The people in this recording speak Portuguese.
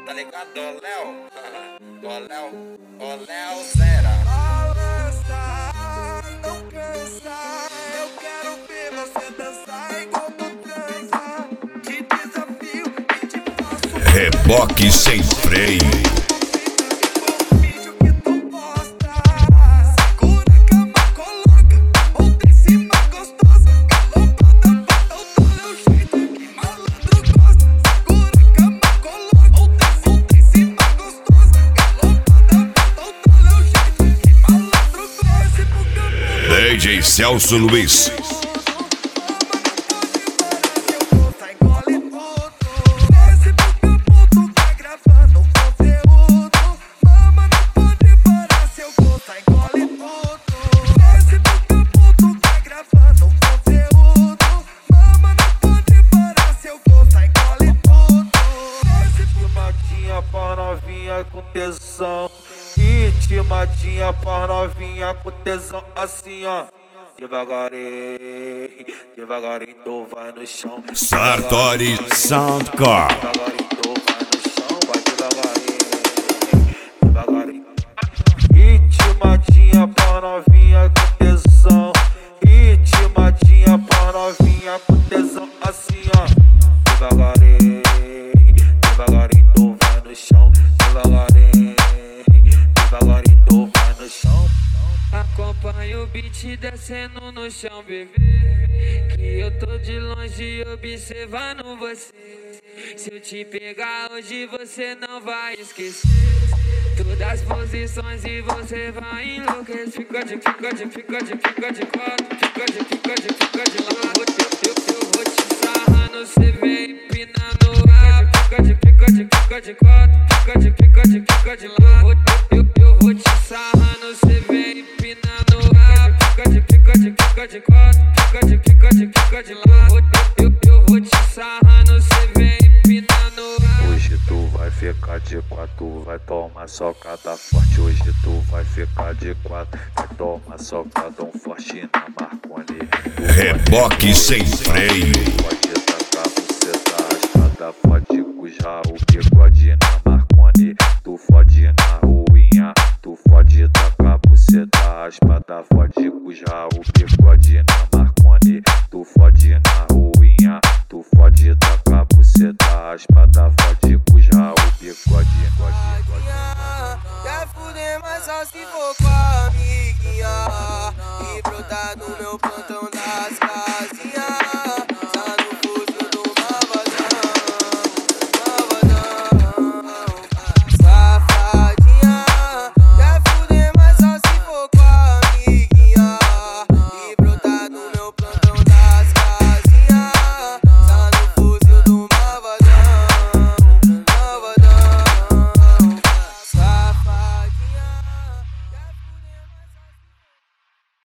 Tá ligado, ô Léo? Ô Léo Zera. Balança, não cansa. Eu quero ver você dançar enquanto transa. Te desafio e te faço Reboque sem freio. vídeo que tu posta. Segura a cama, coloca outra em cima gostosa. Galopada, bota o teu jeito que malandro gosta. Segura a cama, coloca outra em cima gostosa. Galopada, bota o teu jeito que malandro gosta. DJ Celso Luiz. Com tesão, ritmadinha pra novinha com tesão, assim ó. Devagarinho, devagarinho tu vai no chão. Sartori Soundcore. Devagarinho tu vai no chão, vai devagarinho, devagarinho. Ritmadinha pra novinha com tesão, ritmadinha pra novinha com tesão, assim ó. Devagarinho, devagarinho tu vai no chão. Devagarinho, devagarinho tu vai no chão. Acompanha o beat descendo no chão, bebê, que eu tô de longe observando você. Se eu te pegar hoje você não vai esquecer todas as posições e você vai enlouquecer. Fica de quatro, fica de lado. Eu vou te sarrando, cê vem empinando a. Fica de quatro, fica de lado. Eu vou te sarrando, cê vem empinando a. Fica de quatro, fica de lado. Eu vou te sarrando, cê vem empinando a. Hoje tu vai ficar de quatro, vai tomar socada forte. Hoje tu vai ficar de quatro, vai tomar socadão forte na Marconi. Reboque sem freio. Pode tacar, você tá raspada, pode cujar o bico.